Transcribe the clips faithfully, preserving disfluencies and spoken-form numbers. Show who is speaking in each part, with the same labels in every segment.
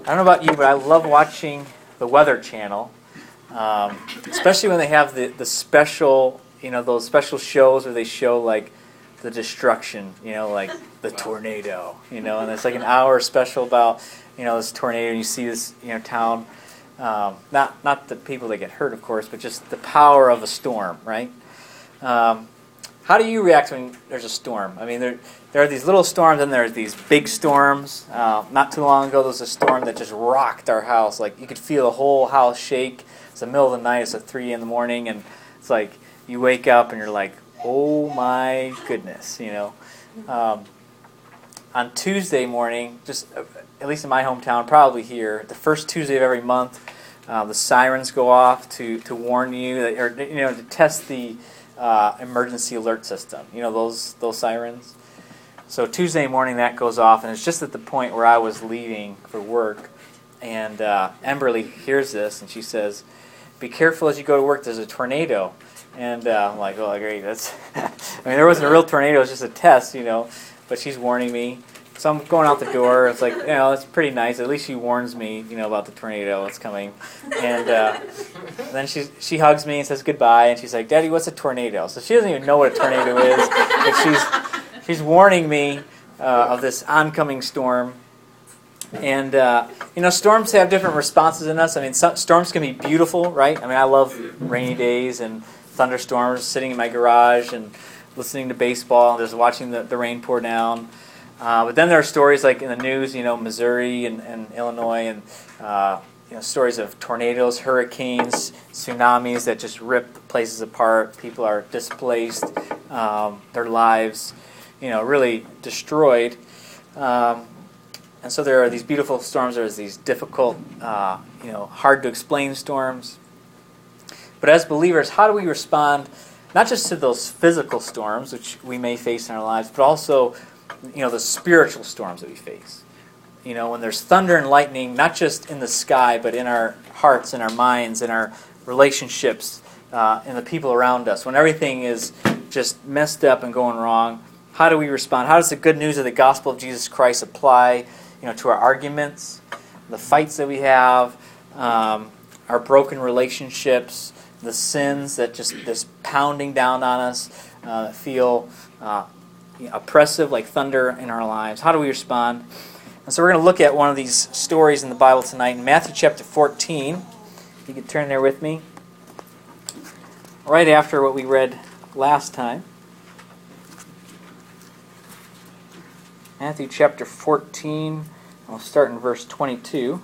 Speaker 1: I don't know about you, but I love watching the Weather Channel, um, especially when they have the, the special, you know, those special shows where they show like the destruction, you know, like the tornado, you know, and it's like an hour special about, you know, this tornado, and you see this, you know, town, um, not not the people that get hurt, of course, but just the power of a storm, right? Um, how do you react when there's a storm? I mean, there there are these little storms, and there's these big storms. Uh, not too long ago, there was a storm that just rocked our house. Like, you could feel the whole house shake. It's the middle of the night. It's at three in the morning, and it's like you wake up, and you're like, oh my goodness, you know. Um, on Tuesday morning, just uh, at least in my hometown, probably here, the first Tuesday of every month, uh, the sirens go off to, to warn you, that, or you know, to test the uh, emergency alert system. You know those those sirens. So Tuesday morning that goes off, and it's just at the point where I was leaving for work, and uh, Emberly hears this, and she says, "Be careful as you go to work. There's a tornado." And uh, I'm like, "Oh, great! That's." I mean, there wasn't a real tornado; it was just a test, you know. But she's warning me. So I'm going out the door. It's like, you know, it's pretty nice. At least she warns me, you know, about the tornado that's coming. And uh, then she she hugs me and says goodbye. And she's like, "Daddy, what's a tornado?" So she doesn't even know what a tornado is, but she's she's warning me uh, of this oncoming storm. And uh, you know, storms have different responses in us. I mean, some, storms can be beautiful, right? I mean, I love rainy days and thunderstorms. Sitting in my garage and listening to baseball and just watching the, the rain pour down. Uh, but then there are stories like in the news, you know, Missouri and, and Illinois, and uh, you know, stories of tornadoes, hurricanes, tsunamis that just rip places apart. People are displaced, um, their lives, you know, really destroyed. Um, and so there are these beautiful storms. There's these difficult, uh, you know, hard to explain storms. But as believers, how do we respond? Not just to those physical storms, which we may face in our lives, but also, you know, the spiritual storms that we face. You know, when there's thunder and lightning, not just in the sky, but in our hearts, in our minds, in our relationships, uh, in the people around us. When everything is just messed up and going wrong, how do we respond? How does the good news of the gospel of Jesus Christ apply, you know, to our arguments, the fights that we have, um, our broken relationships, the sins that just this pounding down on us, uh, feel uh, you know, oppressive like thunder in our lives? How do we respond? And so we're going to look at one of these stories in the Bible tonight in Matthew chapter fourteen. You can turn there with me. Right after what we read last time. Matthew chapter fourteen. I'll start in verse twenty-two.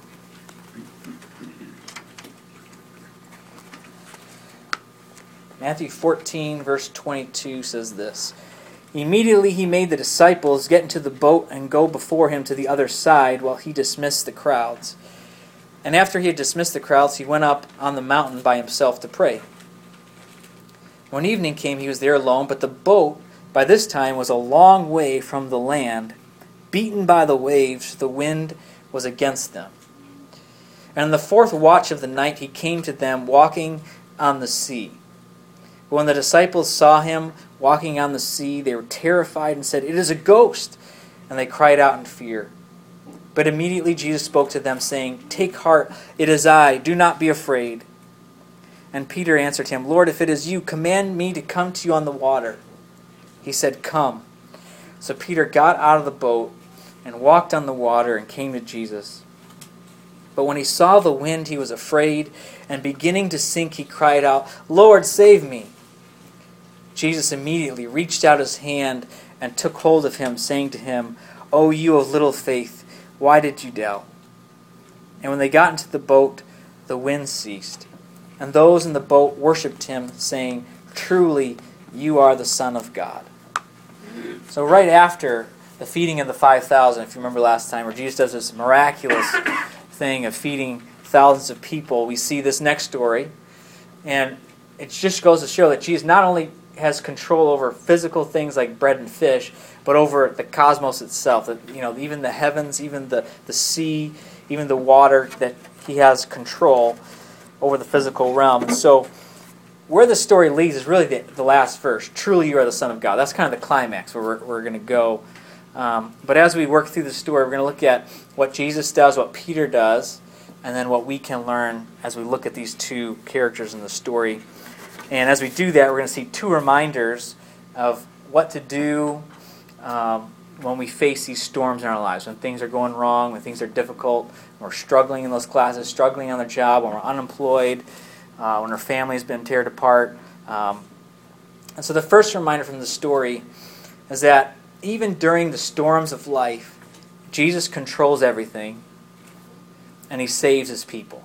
Speaker 1: Matthew fourteen, verse twenty-two says this. Immediately he made the disciples get into the boat and go before him to the other side while he dismissed the crowds. And after he had dismissed the crowds, he went up on the mountain by himself to pray. When evening came, he was there alone, but the boat by this time was a long way from the land. Beaten by the waves, the wind was against them. And in the fourth watch of the night he came to them walking on the sea. But when the disciples saw him walking on the sea, they were terrified and said, "It is a ghost!" And they cried out in fear. But immediately Jesus spoke to them, saying, "Take heart, it is I, do not be afraid." And Peter answered him, "Lord, if it is you, command me to come to you on the water." He said, "Come." So Peter got out of the boat and walked on the water and came to Jesus. But when he saw the wind, he was afraid, and beginning to sink, he cried out, "Lord, save me." Jesus immediately reached out his hand and took hold of him, saying to him, "O you of little faith, why did you doubt?" And when they got into the boat, the wind ceased. And those in the boat worshipped him, saying, "Truly, you are the Son of God." So right after the feeding of the five thousand, if you remember last time, where Jesus does this miraculous thing of feeding thousands of people, we see this next story. And it just goes to show that Jesus not only has control over physical things like bread and fish, but over the cosmos itself. That, you know, even the heavens, even the, the sea, even the water, that he has control over the physical realm. And so where the story leads is really the, the last verse. Truly you are the Son of God. That's kind of the climax where we're, we're going to go Um, but as we work through the story, we're going to look at what Jesus does, what Peter does, and then what we can learn as we look at these two characters in the story. And as we do that, we're going to see two reminders of what to do um, when we face these storms in our lives, when things are going wrong, when things are difficult, when we're struggling in those classes, struggling on the job, when we're unemployed, uh, when our family's been teared apart. Um, and so the first reminder from the story is that even during the storms of life, Jesus controls everything, and he saves his people.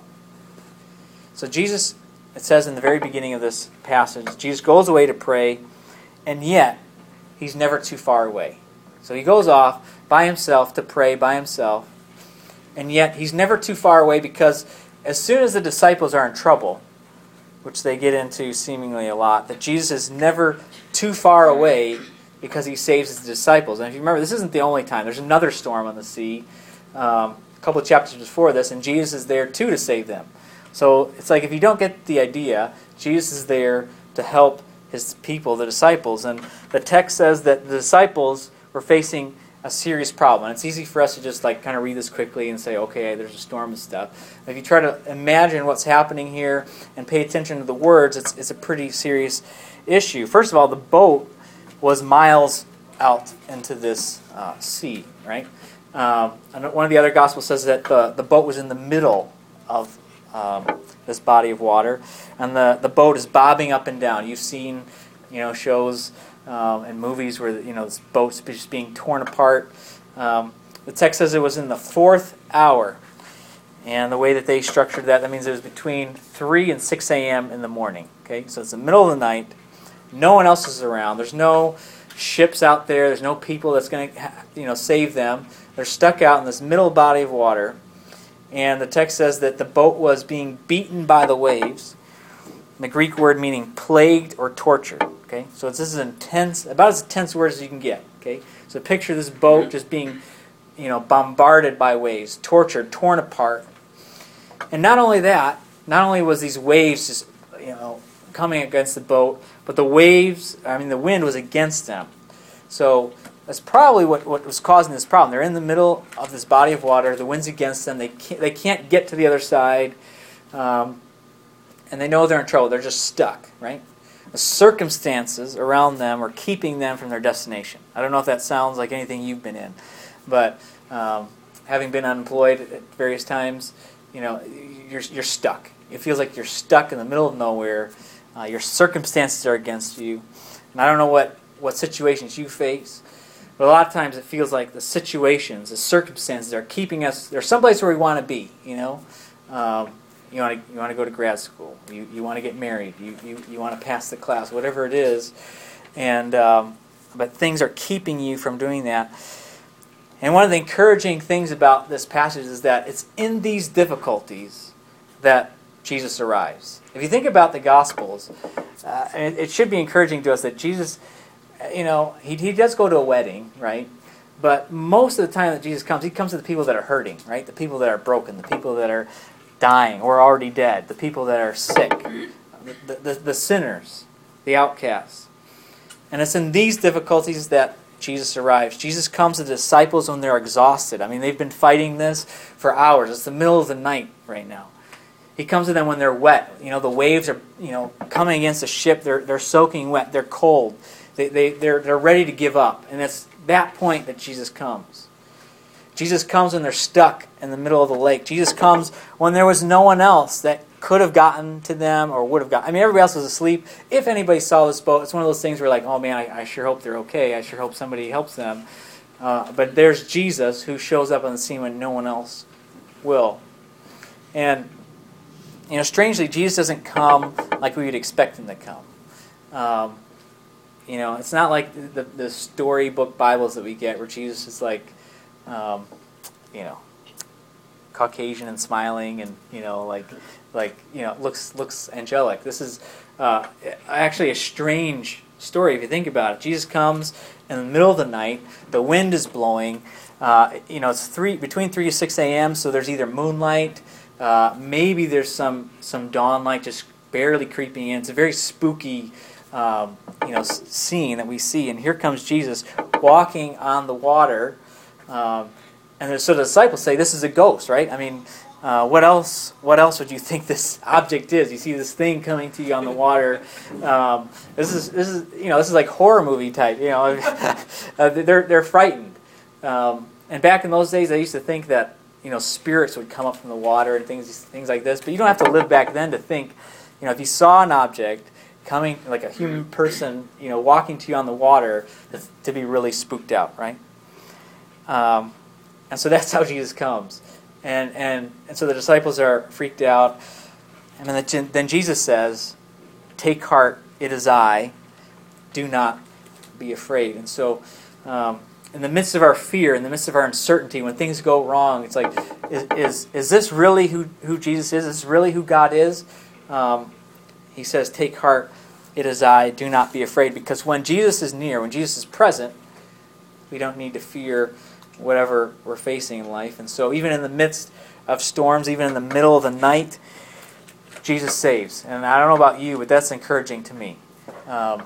Speaker 1: So Jesus, it says in the very beginning of this passage, Jesus goes away to pray, and yet he's never too far away. So he goes off by himself to pray by himself, and yet he's never too far away, because as soon as the disciples are in trouble, which they get into seemingly a lot, that Jesus is never too far away because he saves his disciples. And if you remember, this isn't the only time. There's another storm on the sea, um, a couple of chapters before this, and Jesus is there too to save them. So it's like, if you don't get the idea, Jesus is there to help his people, the disciples. And the text says that the disciples were facing a serious problem. And it's easy for us to just like kind of read this quickly and say, okay, there's a storm and stuff. If you try to imagine what's happening here and pay attention to the words, it's, it's a pretty serious issue. First of all, the boat was miles out into this uh, sea, right? Um, and one of the other Gospels says that the, the boat was in the middle of um, this body of water, and the, the boat is bobbing up and down. You've seen, you know, shows um, and movies where, you know, this boat's just being torn apart. Um, the text says it was in the fourth hour, and the way that they structured that, that means it was between three and six a.m. in the morning. Okay, so it's the middle of the night. No one else is around. There's no ships out there. There's no people that's going to, you know, save them. They're stuck out in this middle body of water. And the text says that the boat was being beaten by the waves. The Greek word meaning plagued or tortured. Okay, so it's, this is intense, about as intense words as you can get. Okay, so picture this boat just being, you know, bombarded by waves, tortured, torn apart. And not only that, not only was these waves just, you know, coming against the boat, but the waves, I mean the wind was against them. So that's probably what, what was causing this problem. They're in the middle of this body of water, the wind's against them, they can't, they can't get to the other side, um, and they know they're in trouble, they're just stuck, right? The circumstances around them are keeping them from their destination. I don't know if that sounds like anything you've been in, but um, having been unemployed at various times, you know, you're, you're stuck. It feels like you're stuck in the middle of nowhere. Uh, your circumstances are against you. And I don't know what, what situations you face, but a lot of times it feels like the situations, the circumstances are keeping us, there's someplace where we want to be, you know. Um, you want to you want to go to grad school. You you want to get married. You, you, you want to pass the class, whatever it is. And um, but things are keeping you from doing that. And one of the encouraging things about this passage is that it's in these difficulties that Jesus arrives. If you think about the Gospels, uh, it, it should be encouraging to us that Jesus, you know, he he does go to a wedding, right? But most of the time that Jesus comes, he comes to the people that are hurting, right? The people that are broken, the people that are dying or already dead, the people that are sick, the, the, the sinners, the outcasts. And it's in these difficulties that Jesus arrives. Jesus comes to the disciples when they're exhausted. I mean, they've been fighting this for hours. It's the middle of the night right now. He comes to them when they're wet. You know, the waves are, you know, coming against the ship. They're they're soaking wet. They're cold. They they they're they're ready to give up. And it's that point that Jesus comes. Jesus comes when they're stuck in the middle of the lake. Jesus comes when there was no one else that could have gotten to them or would have gotten. I mean, everybody else was asleep. If anybody saw this boat, it's one of those things where like, oh man, I, I sure hope they're okay. I sure hope somebody helps them. Uh, but there's Jesus who shows up on the scene when no one else will. And you know, strangely, Jesus doesn't come like we would expect him to come. Um, you know, it's not like the, the storybook Bibles that we get where Jesus is like, um, you know, Caucasian and smiling and, you know, like, like you know, looks looks angelic. This is uh, actually a strange story if you think about it. Jesus comes in the middle of the night. The wind is blowing. Uh, you know, it's three between three to six a.m. So there's either moonlight. Uh, maybe there's some, some dawn light just barely creeping in. It's a very spooky um, you know, scene that we see. And here comes Jesus walking on the water. Um, and so the disciples say, this is a ghost, right? I mean, uh, what else What else would you think this object is? You see this thing coming to you on the water. Um, this is, this is, you know, this is like horror movie type, you know. uh, they're, they're frightened. Um, and back in those days, I used to think that, you know, spirits would come up from the water and things things like this. But you don't have to live back then to think, you know, if you saw an object coming, like a human person, you know, walking to you on the water, to be really spooked out, right? Um, and so that's how Jesus comes. And, and, and so the disciples are freaked out. And then, the, then Jesus says, take heart, it is I. Do not be afraid. And so um, in the midst of our fear, in the midst of our uncertainty, when things go wrong, it's like, is is, is this really who, who Jesus is? Is this really who God is? Um, he says, take heart, it is I. Do not be afraid. Because when Jesus is near, when Jesus is present, we don't need to fear whatever we're facing in life. And so even in the midst of storms, even in the middle of the night, Jesus saves. And I don't know about you, but that's encouraging to me. Um,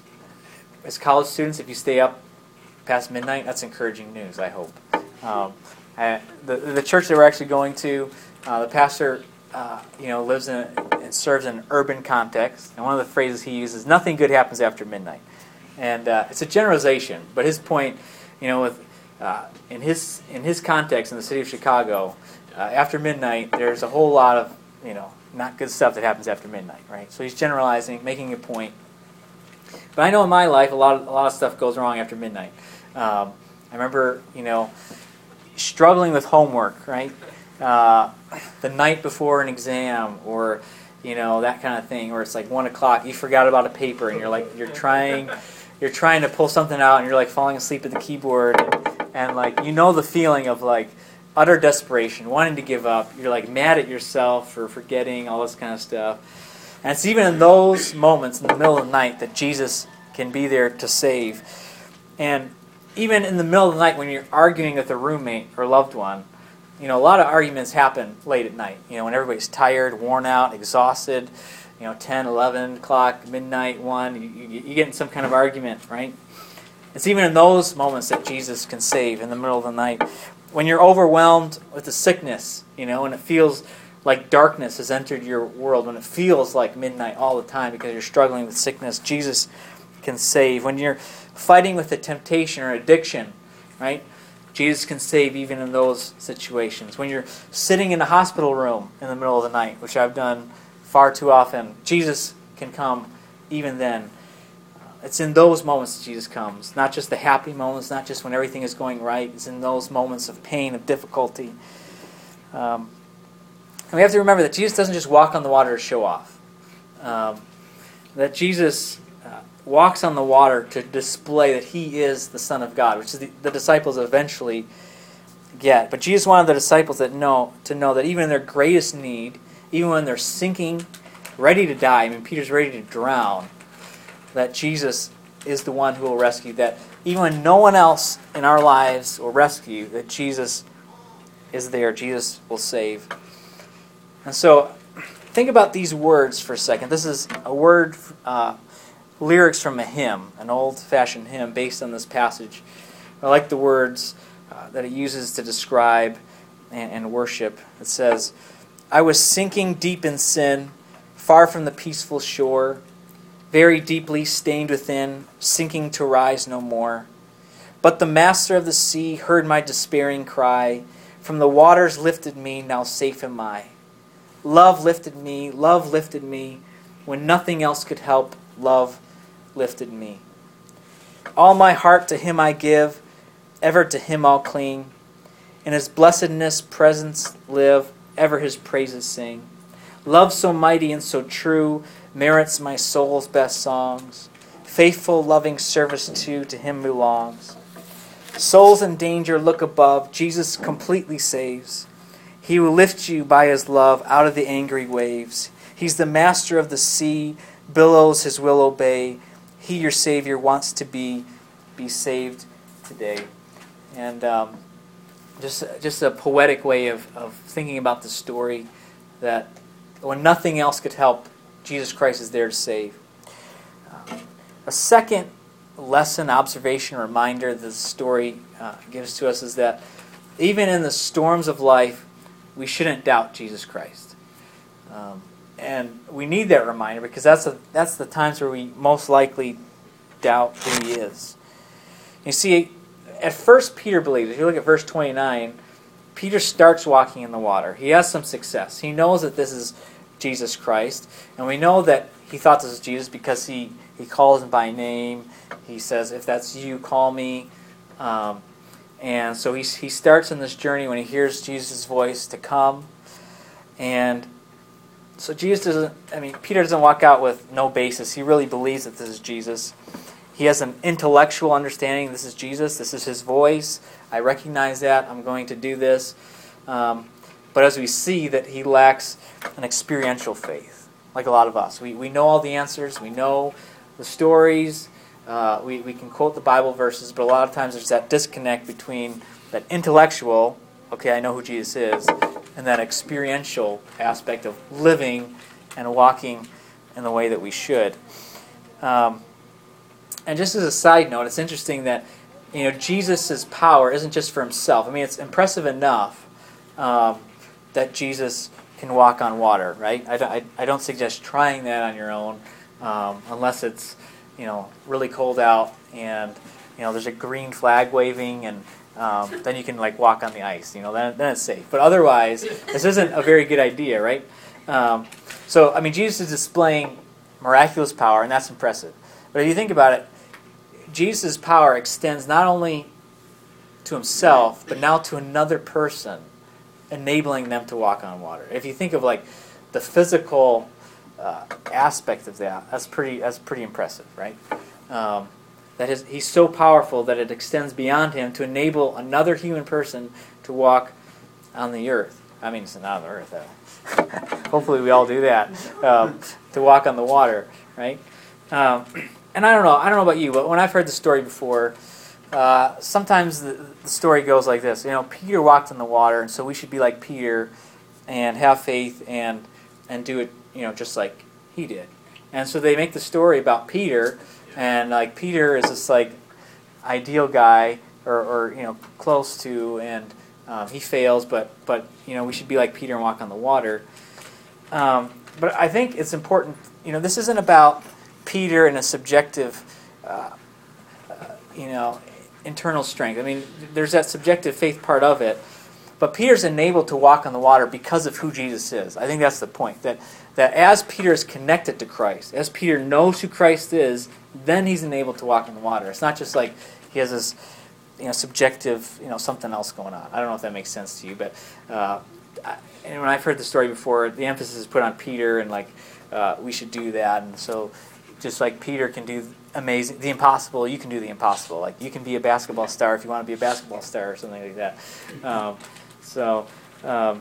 Speaker 1: as college students, if you stay up past midnight, that's encouraging news, I hope. Um, I, the, the church that we're actually going to, uh, the pastor uh, you know, lives in a, and serves in an urban context. And one of the phrases he uses, nothing good happens after midnight. And uh, it's a generalization, but his point, you know, with Uh, in his in his context in the city of Chicago, uh, after midnight, there's a whole lot of, you know, not good stuff that happens after midnight, right? So he's generalizing, making a point. But I know in my life, a lot of, a lot of stuff goes wrong after midnight. Um, I remember, you know, struggling with homework, right? Uh, the night before an exam, or, you know, that kind of thing, where it's like one o'clock, you forgot about a paper, and you're like, you're trying, you're trying to pull something out, and you're like falling asleep at the keyboard. And, And, like, you know the feeling of, like, utter desperation, wanting to give up. You're, like, mad at yourself for forgetting, all this kind of stuff. And it's even in those moments, in the middle of the night, that Jesus can be there to save. And even in the middle of the night when you're arguing with a roommate or loved one, you know, a lot of arguments happen late at night. You know, when everybody's tired, worn out, exhausted, you know, ten, eleven o'clock, midnight, one, you, you, you get in some kind of argument, right? It's even in those moments that Jesus can save in the middle of the night. When you're overwhelmed with a sickness, you know, and it feels like darkness has entered your world, when it feels like midnight all the time because you're struggling with sickness, Jesus can save. When you're fighting with a temptation or addiction, right, Jesus can save even in those situations. When you're sitting in a hospital room in the middle of the night, which I've done far too often, Jesus can come even then. It's in those moments that Jesus comes. Not just the happy moments, not just when everything is going right. It's in those moments of pain, of difficulty. Um, and we have to remember that Jesus doesn't just walk on the water to show off. Um, that Jesus uh, walks on the water to display that he is the Son of God, which is the, the disciples eventually get. But Jesus wanted the disciples that know to know that even in their greatest need, even when they're sinking, ready to die, I mean, Peter's ready to drown, that Jesus is the one who will rescue. That even when no one else in our lives will rescue, that Jesus is there. Jesus will save. And so, think about these words for a second. This is a word, uh, lyrics from a hymn, an old-fashioned hymn based on this passage. I like the words uh, that it uses to describe and, and worship. It says, I was sinking deep in sin, far from the peaceful shore, very deeply stained within, sinking to rise no more. But the master of the sea heard my despairing cry. From the waters lifted me, now safe am I. Love lifted me, love lifted me. When nothing else could help, love lifted me. All my heart to him I give, ever to him I'll cling. In his blessedness presence live, ever his praises sing. Love so mighty and so true merits my soul's best songs. Faithful, loving service too to him belongs. Souls in danger look above. Jesus completely saves. He will lift you by his love out of the angry waves. He's the master of the sea. Billows his will obey. He, your Savior, wants to be. Be saved today. And um, just, just a poetic way of, of thinking about the story, that when nothing else could help, Jesus Christ is there to save. A second lesson, observation, reminder this story uh, gives to us is that even in the storms of life, we shouldn't doubt Jesus Christ. Um, and we need that reminder because that's a, that's the times where we most likely doubt who he is. You see, at first Peter believes. If you look at verse twenty-nine, Peter starts walking in the water. He has some success. He knows that this is Jesus Christ. And we know that he thought this was Jesus because he, he calls him by name. He says, if that's you, call me. Um, and so he, he starts in this journey when he hears Jesus' voice to come. And so Jesus doesn't, I mean, Peter doesn't walk out with no basis. He really believes that this is Jesus. He has an intellectual understanding. This is Jesus. This is his voice. I recognize that. I'm going to do this. Um, but as we see that he lacks an experiential faith, like a lot of us. We we know all the answers. We know the stories. Uh, we, we can quote the Bible verses, but a lot of times there's that disconnect between that intellectual, okay, I know who Jesus is, and that experiential aspect of living and walking in the way that we should. Um, and just as a side note, it's interesting that you know Jesus' power isn't just for himself. I mean, it's impressive enough um, that Jesus can walk on water, right? I, I, I don't suggest trying that on your own um, unless it's you know really cold out and you know there's a green flag waving and um, then you can like walk on the ice. You know, then then it's safe. But otherwise, this isn't a very good idea, right? Um, so I mean, Jesus is displaying miraculous power, and that's impressive. But if you think about it, Jesus' power extends not only to himself, but now to another person, enabling them to walk on water. If you think of like the physical uh, aspect of that, that's pretty that's pretty impressive, right? Um, that is, he's so powerful that it extends beyond him to enable another human person to walk on the earth. I mean, it's not on the earth. Uh, hopefully, we all do that um, to walk on the water, right? Um, and I don't know. I don't know about you, but when I've heard the story before, uh, sometimes the, the story goes like this. You know, Peter walked in the water, and so we should be like Peter and have faith and and do it, you know, just like he did. And so they make the story about Peter, and like Peter is this like ideal guy, or, or you know, close to, and um, he fails, but but you know, we should be like Peter and walk on the water. Um, but I think it's important. You know, this isn't about Peter and a subjective, uh, uh, you know, internal strength. I mean, there's that subjective faith part of it, but Peter's enabled to walk on the water because of who Jesus is. I think that's the point. That that as Peter is connected to Christ, as Peter knows who Christ is, then he's enabled to walk on the water. It's not just like he has this, you know, subjective, you know, something else going on. I don't know if that makes sense to you, but uh, I, and when I've heard the story before, the emphasis is put on Peter and like uh, we should do that, and so. Just like Peter can do amazing, the impossible, you can do the impossible. Like you can be a basketball star if you want to be a basketball star or something like that. Um, so, um,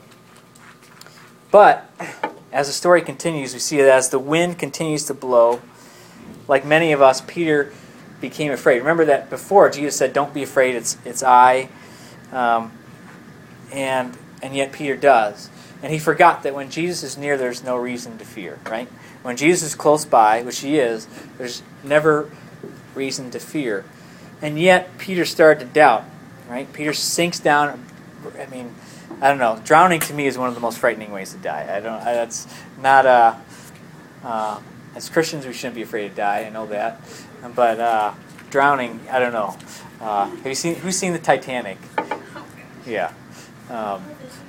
Speaker 1: but as the story continues, we see that as the wind continues to blow, like many of us, Peter became afraid. Remember that before Jesus said, "Don't be afraid. It's it's I," um, and and yet Peter does, and he forgot that when Jesus is near, there's no reason to fear. Right. When Jesus is close by, which he is, there's never reason to fear. And yet, Peter started to doubt, right? Peter sinks down. I mean, I don't know. Drowning to me is one of the most frightening ways to die. I don't. I, that's not a. Uh, as Christians, we shouldn't be afraid to die. I know that. But uh, drowning, I don't know. Uh, have you seen? Who's seen the Titanic? Yeah. Um,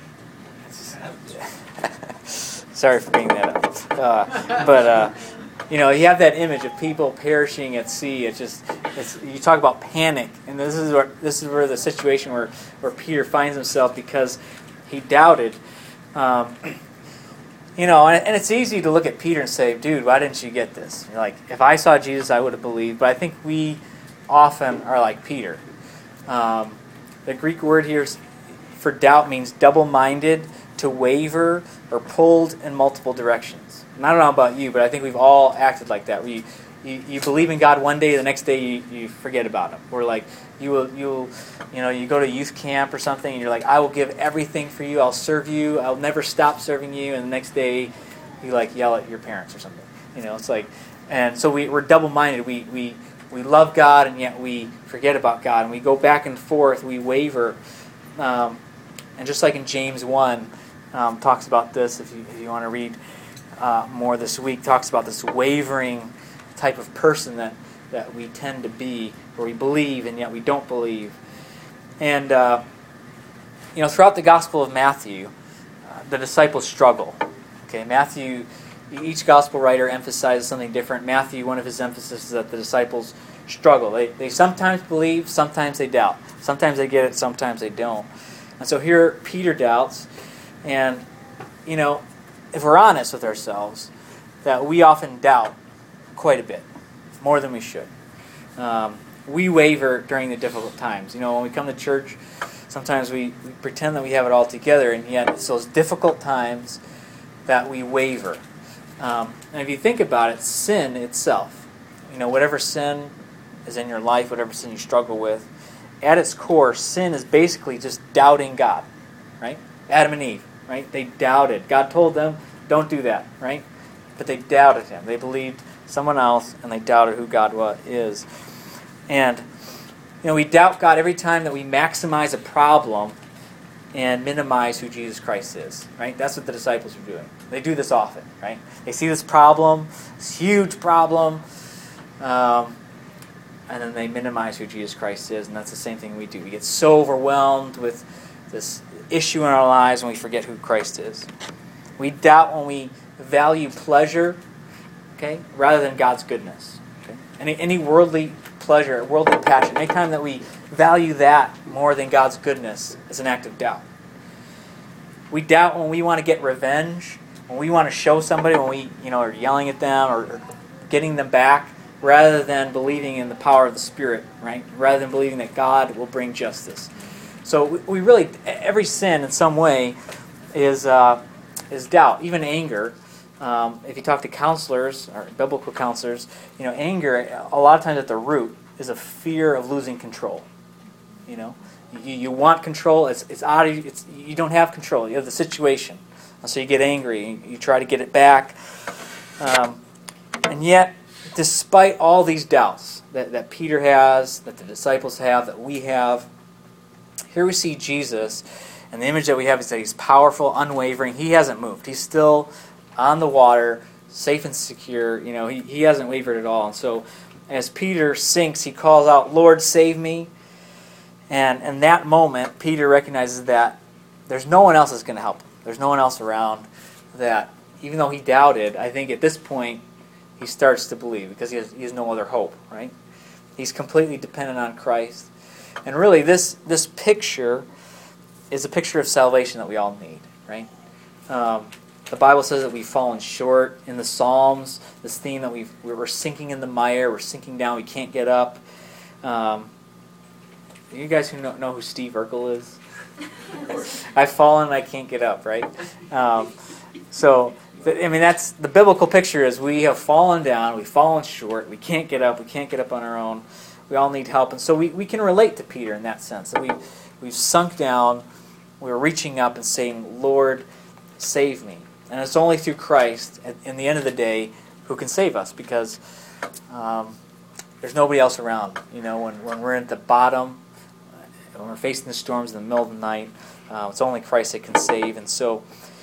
Speaker 1: Sorry for bringing that up. Uh, but, uh, you know, you have that image of people perishing at sea. It's just, it's, you talk about panic. And this is where, this is where the situation where, where Peter finds himself because he doubted. Um, you know, and, and it's easy to look at Peter and say, dude, why didn't you get this? You're like, if I saw Jesus, I would have believed. But I think we often are like Peter. Um, the Greek word here is, for doubt means double-minded, to waver, or pulled in multiple directions. And I don't know about you, but I think we've all acted like that. We, you, you believe in God one day, the next day you, you forget about Him. Or like you will, you will, you know, you go to youth camp or something, and you're like, I will give everything for you. I'll serve you. I'll never stop serving you. And the next day, you like yell at your parents or something. You know, it's like And so we, we're double-minded. We, we, we love God, and yet we forget about God. And we go back and forth. We waver. Um, and just like in James one, um, talks about this, if you, if you want to read uh, more this week, talks about this wavering type of person that, that we tend to be, where we believe and yet we don't believe. And, uh, you know, throughout the Gospel of Matthew, uh, the disciples struggle. Okay, Matthew, each Gospel writer emphasizes something different. Matthew, one of his emphasis is that the disciples struggle. They, they sometimes believe, sometimes they doubt. Sometimes they get it, sometimes they don't. And so here Peter doubts. And, you know, if we're honest with ourselves, that we often doubt quite a bit, more than we should. Um, we waver during the difficult times. You know, when we come to church, sometimes we, we pretend that we have it all together, and yet it's those difficult times that we waver. Um, and if you think about it, sin itself, you know, whatever sin is in your life, whatever sin you struggle with, at its core, sin is basically just doubting God, right? Adam and Eve, right? They doubted. God told them, don't do that, right? But they doubted Him. They believed someone else, and they doubted who God was, is. And, you know, we doubt God every time that we maximize a problem and minimize who Jesus Christ is, right? That's what the disciples are doing. They do this often, right? They see this problem, this huge problem, um, and then they minimize who Jesus Christ is, and that's the same thing we do. We get so overwhelmed with this issue in our lives when we forget who Christ is. We doubt when we value pleasure, okay, rather than God's goodness. Okay? Any, any worldly pleasure, worldly passion, anytime that we value that more than God's goodness is an act of doubt. We doubt when we want to get revenge, when we want to show somebody, when we you know are yelling at them or, or getting them back, rather than believing in the power of the Spirit, right? Rather than believing that God will bring justice. So we, we really, every sin in some way is uh, is doubt, even anger. Um, if you talk to counselors or biblical counselors, you know, anger a lot of times at the root is a fear of losing control. You know, you, you want control. It's it's out of it's you don't have control. You have the situation, and so you get angry. You, you try to get it back, um, and yet, despite all these doubts that, that Peter has, that the disciples have, that we have, here we see Jesus, and the image that we have is that He's powerful, unwavering. He hasn't moved. He's still on the water, safe and secure. You know, he, he hasn't wavered at all. And so, as Peter sinks, he calls out, "Lord, save me." And in that moment, Peter recognizes that there's no one else that's going to help him. There's no one else around. That even though he doubted, I think at this point he starts to believe because he has, he has no other hope. Right? He's completely dependent on Christ. And really, this this picture is a picture of salvation that we all need. Right? Um, The Bible says that we've fallen short. In the Psalms, this theme that we've, we're sinking in the mire, we're sinking down, we can't get up. Um, you guys who know, know who Steve Urkel is? I've fallen, I can't get up, right? Um, so, I mean, that's the biblical picture is we have fallen down, we've fallen short, we can't get up, we can't get up on our own. We all need help. And so we, we can relate to Peter in that sense, that we, we've sunk down, we're reaching up and saying, "Lord, save me." And it's only through Christ, at, in the end of the day, who can save us, because um, there's nobody else around. You know, when, when we're at the bottom, when we're facing the storms in the middle of the night, uh, it's only Christ that can save. And so,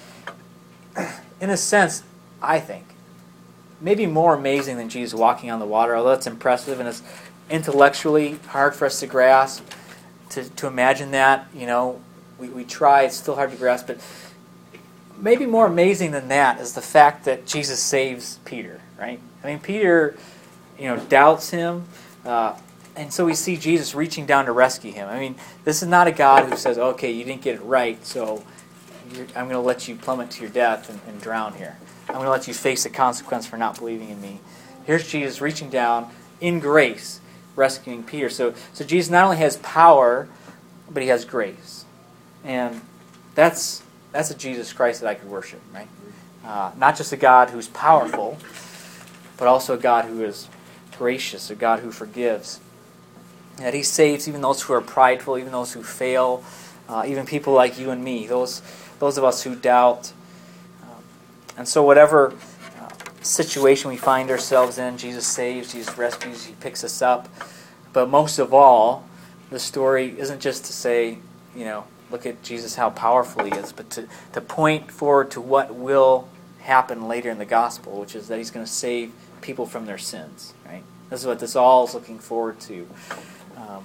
Speaker 1: in a sense, I think, maybe more amazing than Jesus walking on the water, although it's impressive and it's intellectually hard for us to grasp, to, to imagine that. You know, we, we try, it's still hard to grasp, but maybe more amazing than that is the fact that Jesus saves Peter, right? I mean, Peter, you know, doubts Him, uh, and so we see Jesus reaching down to rescue him. I mean, this is not a God who says, "Okay, you didn't get it right, so you're, I'm going to let you plummet to your death and, and drown here. I'm going to let you face the consequence for not believing in me." Here's Jesus reaching down in grace, rescuing Peter. So, so Jesus not only has power, but He has grace, and that's. That's a Jesus Christ that I could worship, right? Uh, not just a God who's powerful, but also a God who is gracious, a God who forgives. And that He saves even those who are prideful, even those who fail, uh, even people like you and me, those those of us who doubt. Um, and so whatever uh, situation we find ourselves in. Jesus saves, Jesus rescues, He picks us up. But most of all, the story isn't just to say, you know, look at Jesus, how powerful He is, but to, to point forward to what will happen later in the gospel, which is that He's going to save people from their sins. Right? This is what this all is looking forward to. Um,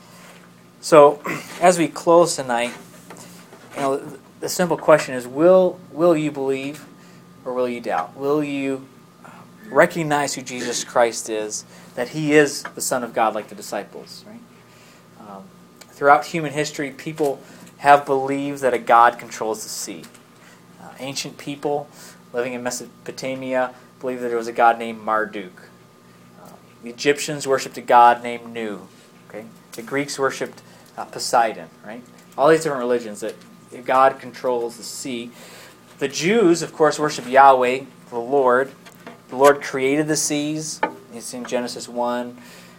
Speaker 1: so, as we close tonight, you know, the simple question is: Will will you believe, or will you doubt? Will you recognize who Jesus Christ is, that He is the Son of God, like the disciples? Right? Um, throughout human history, people have believed that a God controls the sea. Uh, ancient people living in Mesopotamia believed that there was a god named Marduk. Uh, the Egyptians worshipped a god named Nu. Okay? The Greeks worshipped uh, Poseidon. Right? All these different religions that God controls the sea. The Jews, of course, worship Yahweh, the Lord. The Lord created the seas. It's in Genesis one.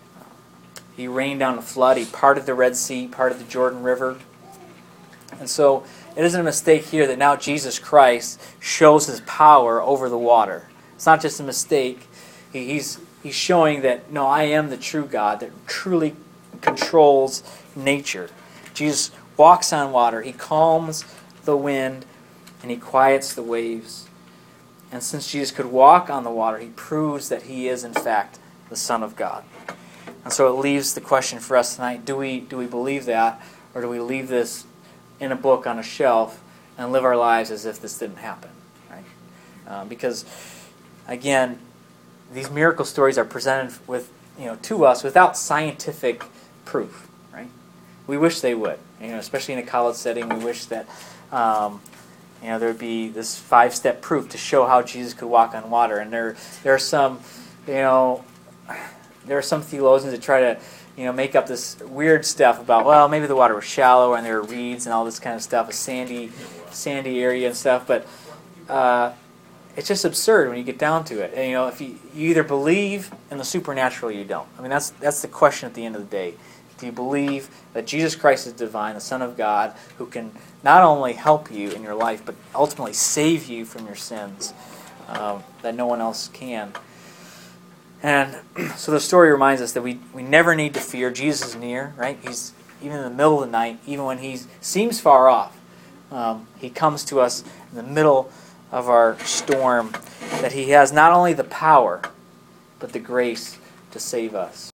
Speaker 1: He rained down a flood. He parted the Red Sea, parted the Jordan River. And so it isn't a mistake here that now Jesus Christ shows His power over the water. It's not just a mistake. He, he's, he's showing that, no, I am the true God that truly controls nature. Jesus walks on water. He calms the wind and He quiets the waves. And since Jesus could walk on the water, He proves that He is, in fact, the Son of God. And so it leaves the question for us tonight, do we, do we believe that, or do we leave this in a book on a shelf and live our lives as if this didn't happen? Right? Um, because, again, these miracle stories are presented with, you know, to us without scientific proof. Right? We wish they would. You know, especially in a college setting, we wish that um, you know, there would be this five-step proof to show how Jesus could walk on water. And there, there are some, you know, there are some theologians that try to, you know, make up this weird stuff about, well, maybe the water was shallow and there were reeds and all this kind of stuff, a sandy, sandy area and stuff. But uh, it's just absurd when you get down to it. And, you know, if you, you either believe in the supernatural or you don't. I mean, that's that's the question at the end of the day. Do you believe that Jesus Christ is divine, the Son of God, who can not only help you in your life, but ultimately save you from your sins, um, that no one else can? And so the story reminds us that we, we never need to fear. Jesus is near, right? He's even in the middle of the night, even when He seems far off. Um, he comes to us in the middle of our storm, that He has not only the power, but the grace to save us.